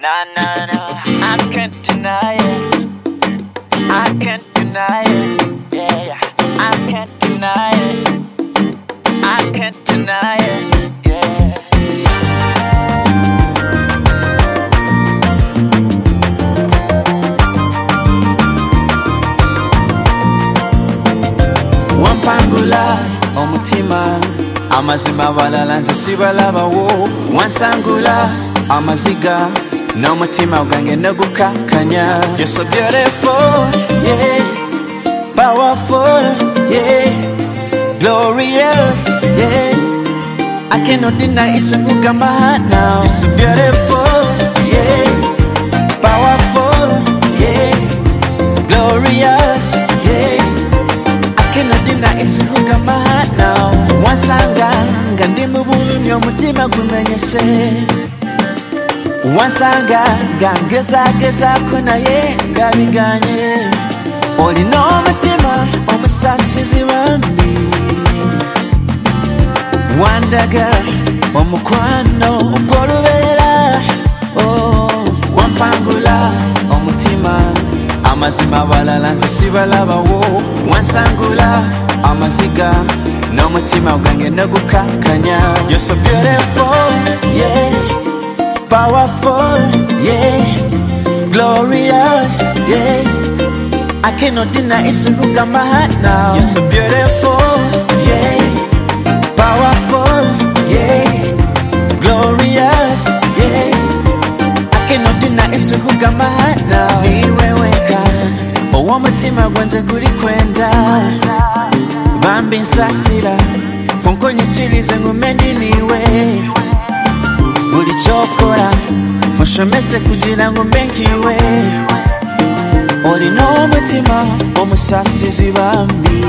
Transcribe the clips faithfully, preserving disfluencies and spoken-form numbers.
Nah, nah, nah, I can't deny it. I can't deny it. Yeah, yeah, I can't deny it. I can't deny it. Yeah. Wampangula omutima amazima balala nze sibalaba wo wansangula amaziga n'omutima gwange negukakanya. You're so beautiful, yeah, powerful, yeah, glorious, yeah, I cannot deny it's a hook on my heart now. You're so beautiful, yeah, powerful, yeah, glorious, yeah, I cannot deny it's a hook on my heart now. Wansanga ngandi mubulumi omutima gumenyese, wansanga ngangezagezako naye ngabiganye. Olina omutima omusasizi bambi, wandaga omukwano ogw'olubeerera. Oh, wampangula omutima amazima balala nze sibalabawo wansangula amaziga n'omutima gwange negukakanya. You're so beautiful, yeah, powerful, yeah, glorious, yeah, I cannot deny it's a hook on my heart now. You're so beautiful, yeah, powerful, yeah, glorious, yeah, I cannot deny it's a hook on my heart now. Niweweka owomutima gwange guli kwenda, bambi nsasira kunkonyikirize ngume ndi niwe. Buli kyokola mushomese kugira ngume nkiwe. Olina omutima omusasizi bambi,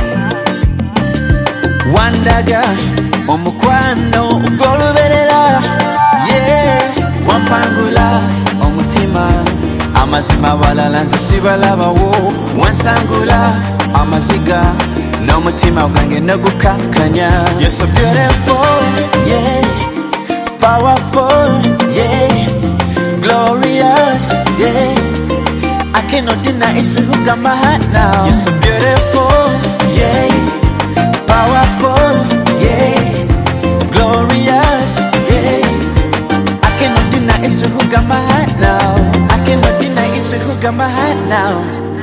wandaga omukwano ogw'olubeerera. Yeah, wampangula omutima amazima balala nze sibalabawo wansangula amaziga n'omutima gwange negukakanya. You're so beautiful, yeah, powerful, yeah, glorious, yeah, I cannot deny it's a hook on my heart now. You're so beautiful, yeah, powerful, yeah, glorious, yeah, I cannot deny it's a hook on my heart now. I cannot deny it's a hook on my heart now.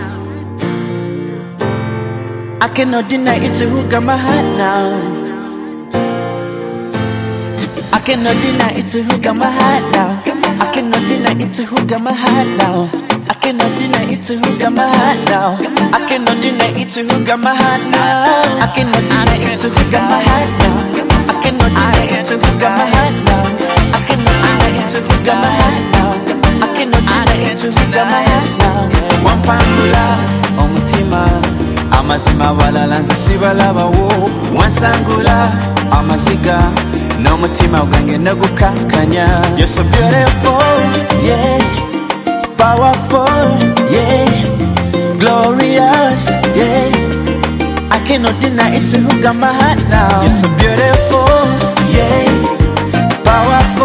I cannot deny it's a hook on my heart now. I cannot deny it's a hook on my heart now. I cannot deny it's a hook on my heart now. I cannot deny it's a hook on my heart now. I cannot deny it's a hook on my heart now. I cannot deny it's a hook on my heart now. I cannot deny it's a hook on my heart now. I cannot deny it's a hook on my heart now. I cannot deny it's a hook on my heart now. Wampangula omutima amazima balala nze sibalabawo wansangula amaziga n'omutima gwange negukakanya. You're so beautiful, yeah, powerful, yeah, glorious, yeah, I cannot deny it's a hook on my heart now. You're so beautiful, yeah, powerful,